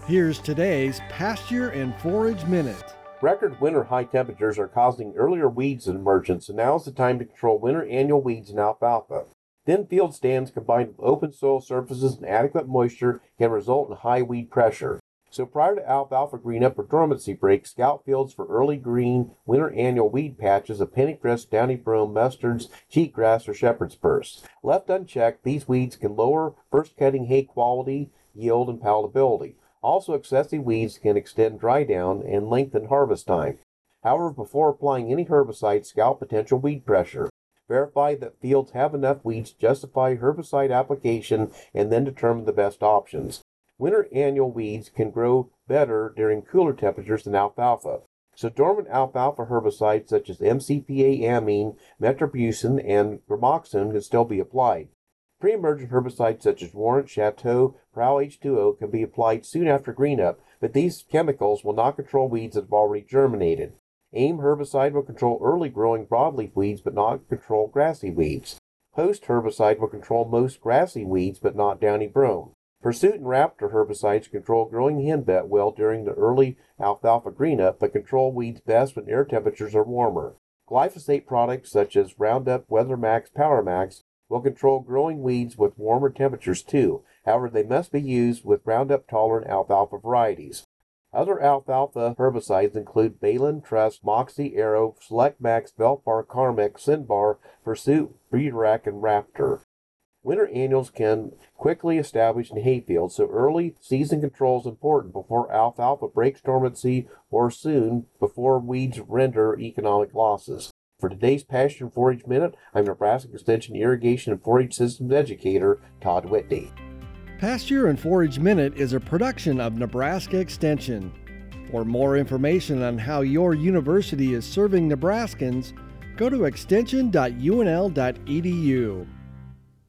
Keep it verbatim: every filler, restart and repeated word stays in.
Here's today's Pasture and Forage Minute. Record winter high temperatures are causing earlier weeds emergence, and now is the time to control winter annual weeds in alfalfa. Thin field stands combined with open soil surfaces and adequate moisture can result in high weed pressure. So prior to alfalfa green-up or dormancy break, scout fields for early green winter annual weed patches of pennycress, downy brome, mustards, cheatgrass, or shepherd's purse. Left unchecked, these weeds can lower first cutting hay quality, yield, and palatability. Also, excessive weeds can extend dry down and lengthen harvest time. However, before applying any herbicide, scout potential weed pressure. Verify that fields have enough weeds to justify herbicide application and then determine the best options. Winter annual weeds can grow better during cooler temperatures than alfalfa. So dormant alfalfa herbicides such as M C P A amine, metribuzin, and gramoxone can still be applied. Pre-emergent herbicides such as Warrant, Chateau, Prowl H two O can be applied soon after green-up, but these chemicals will not control weeds that have already germinated. AIM herbicide will control early-growing broadleaf weeds but not control grassy weeds. Post herbicide will control most grassy weeds but not downy brome. Pursuit and Raptor herbicides control growing henbit well during the early alfalfa green-up but control weeds best when air temperatures are warmer. Glyphosate products such as Roundup, WeatherMax, PowerMax will control growing weeds with warmer temperatures too. However, they must be used with Roundup-tolerant alfalfa varieties. Other alfalfa herbicides include Balin, Trust, Moxie, Arrow, Select Max, Velpar, Carmex, Sinbar, Pursuit, Breederac, and Raptor. Winter annuals can quickly establish in hayfields, so early season control is important before alfalfa breaks dormancy or soon before weeds render economic losses. For today's Pasture and Forage Minute, I'm Nebraska Extension Irrigation and Forage Systems Educator Todd Whitney. Pasture and Forage Minute is a production of Nebraska Extension. For more information on how your university is serving Nebraskans, go to extension dot U N L dot E D U.